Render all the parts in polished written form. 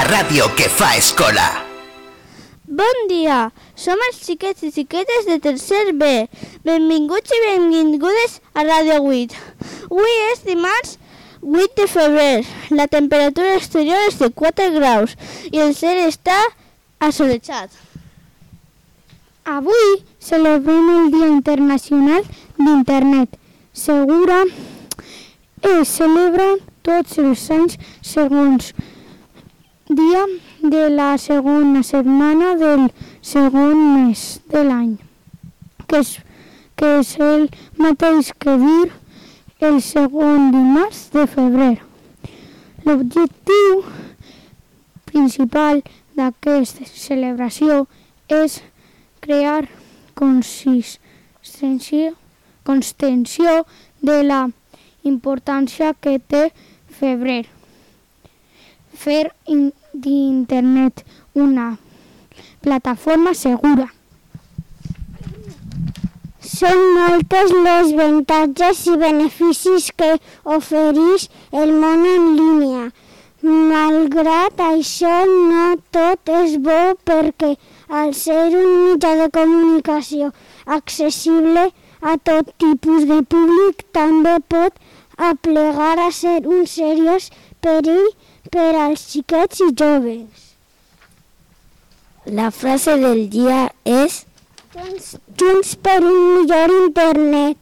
ràdio que fa escola. Bon dia, som els xiquets i xiquetes de tercer B. Benvinguts i benvingudes a Ràdio 8. Avui és dimarts 8 de febrer. La temperatura exterior és de 4 graus i el cel està assolellat. Avui celebrem el Dia Internacional d'Internet. Segura es celebra tots els anys segons dia de la segona setmana del segon mes de l'any, que és el mateix que dir el segon dimarts de febrer. L'objectiu principal d'aquesta celebració és crear consciència de la importància que té febrer. Fer d'internet una plataforma segura. Són moltes les avantatges i beneficis que ofereix el món en línia. Malgrat això, no tot és bo perquè, al ser un mitjà de comunicació accessible a tot tipus de públic, també pot aplegar a ser un seriós perill per als xiquets i joves. La frase del dia és Junts per un millor internet.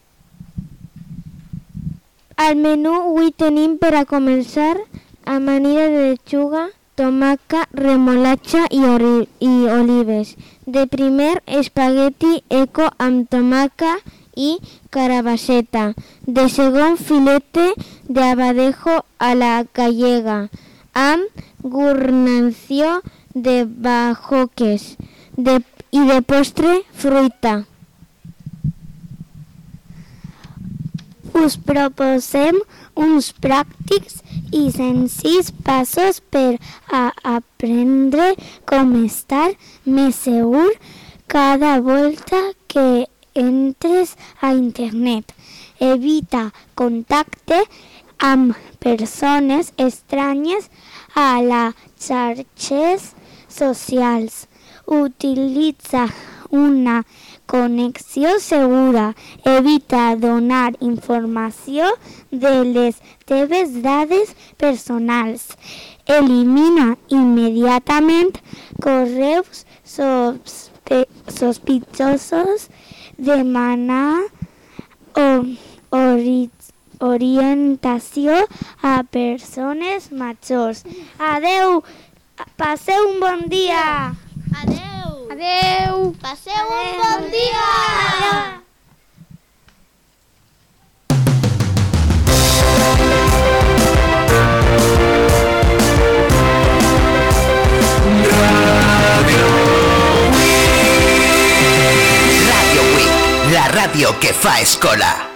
Al menú avui tenim per a començar amanida de lechuga, tomaca, remolatxa i olives. De primer, espagueti eco amb tomaca i carabasseta. De segon, filete de abadejo a la gallega, amb guarnició de bajoques. I de postre, fruita. Us proposem uns pràctics i senzills passos per a aprendre com estar més segur cada volta que entres a internet. Evita contacte amb persones estranyes a les xarxes socials. Utilitza una connexió segura. Evita donar informació de les teves dades personals. Elimina immediatament correus sospitosos. Demana orientació a persones majors. Adeu! Passeu un bon dia! Adeu! Adeu! Passeu un bon dia! Ràdio 8, la ràdio que fa escola.